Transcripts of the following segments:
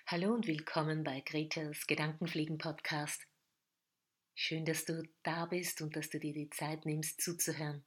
Hallo und willkommen bei Gretas Gedankenfliegen-Podcast. Schön, dass du da bist und dass du dir die Zeit nimmst, zuzuhören.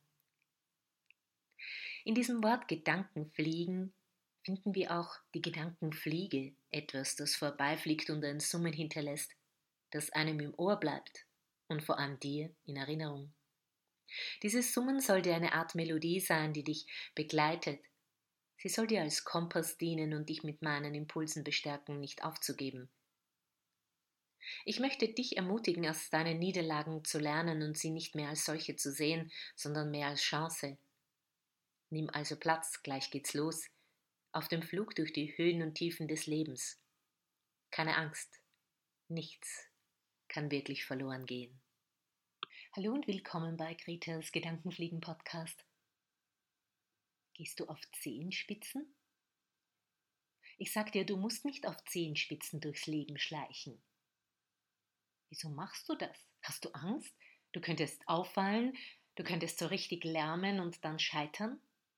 In diesem Wort Gedankenfliegen finden wir auch die Gedankenfliege, etwas, das vorbeifliegt und ein Summen hinterlässt, das einem im Ohr bleibt und vor allem dir in Erinnerung. Dieses Summen soll dir eine Art Melodie sein, die dich begleitet. Sie soll dir als Kompass dienen und dich mit meinen Impulsen bestärken, nicht aufzugeben. Ich möchte dich ermutigen, aus deinen Niederlagen zu lernen und sie nicht mehr als solche zu sehen, sondern mehr als Chance. Nimm also Platz, gleich geht's los, auf dem Flug durch die Höhen und Tiefen des Lebens. Keine Angst, nichts kann wirklich verloren gehen. Hallo und willkommen bei Gretas Gedankenfliegen-Podcast. Gehst du auf Zehenspitzen? Ich sag dir, du musst nicht auf Zehenspitzen durchs Leben schleichen. Wieso machst du das? Hast du Angst? Du könntest auffallen, du könntest so richtig lärmen und dann scheitern?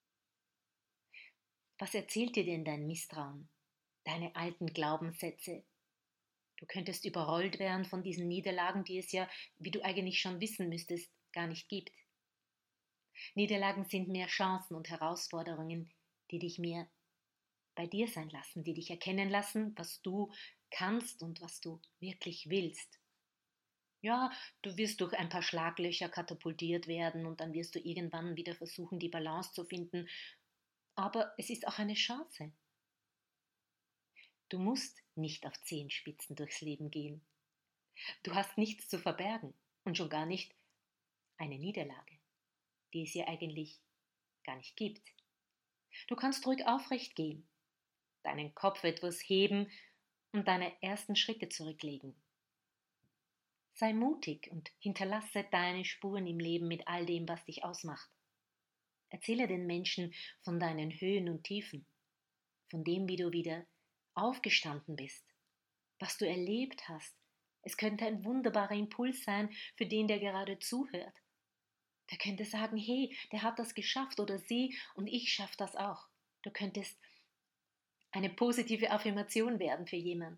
Was erzählt dir denn dein Misstrauen? Deine alten Glaubenssätze? Du könntest überrollt werden von diesen Niederlagen, die es ja, wie du eigentlich schon wissen müsstest, gar nicht gibt. Niederlagen sind mehr Chancen und Herausforderungen, die dich mehr bei dir sein lassen, die dich erkennen lassen, was du kannst und was du wirklich willst. Ja, du wirst durch ein paar Schlaglöcher katapultiert werden und dann wirst du irgendwann wieder versuchen, die Balance zu finden. Aber es ist auch eine Chance. Du musst nicht auf Zehenspitzen durchs Leben gehen. Du hast nichts zu verbergen und schon gar nicht eine Niederlage, die es ja eigentlich gar nicht gibt. Du kannst ruhig aufrecht gehen, deinen Kopf etwas heben und deine ersten Schritte zurücklegen. Sei mutig und hinterlasse deine Spuren im Leben mit all dem, was dich ausmacht. Erzähle den Menschen von deinen Höhen und Tiefen, von dem, wie du wieder aufgestanden bist, was du erlebt hast. Es könnte ein wunderbarer Impuls sein für den, der gerade zuhört. Der könnte sagen, hey, der hat das geschafft oder sie und ich schaffe das auch. Du könntest eine positive Affirmation werden für jemand.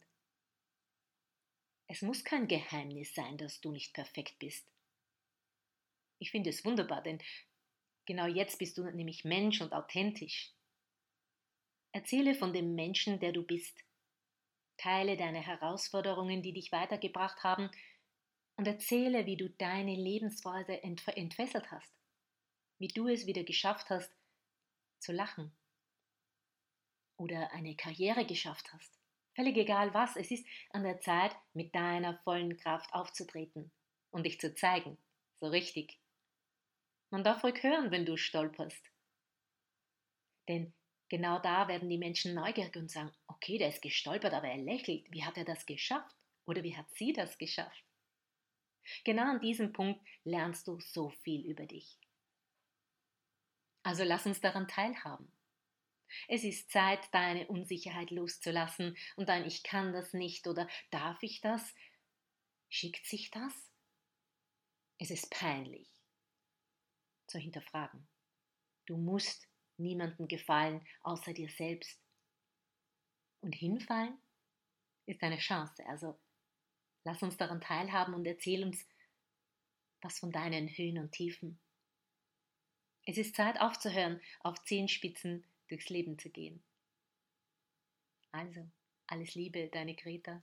Es muss kein Geheimnis sein, dass du nicht perfekt bist. Ich finde es wunderbar, denn genau jetzt bist du nämlich Mensch und authentisch. Erzähle von dem Menschen, der du bist. Teile deine Herausforderungen, die dich weitergebracht haben, und erzähle, wie du deine Lebensweise entfesselt hast, wie du es wieder geschafft hast, zu lachen oder eine Karriere geschafft hast. Völlig egal was, es ist an der Zeit, mit deiner vollen Kraft aufzutreten und dich zu zeigen, so richtig. Man darf ruhig hören, wenn du stolperst. Denn genau da werden die Menschen neugierig und sagen, okay, der ist gestolpert, aber er lächelt. Wie hat er das geschafft? Oder wie hat sie das geschafft? Genau an diesem Punkt lernst du so viel über dich. Also lass uns daran teilhaben. Es ist Zeit, deine Unsicherheit loszulassen und dein Ich kann das nicht oder darf ich das? Schickt sich das? Es ist peinlich zu hinterfragen. Du musst niemandem gefallen, außer dir selbst. Und hinfallen ist eine Chance. Also lass uns daran teilhaben und erzähl uns was von deinen Höhen und Tiefen. Es ist Zeit aufzuhören, auf Zehenspitzen durchs Leben zu gehen. Also, alles Liebe, deine Greta.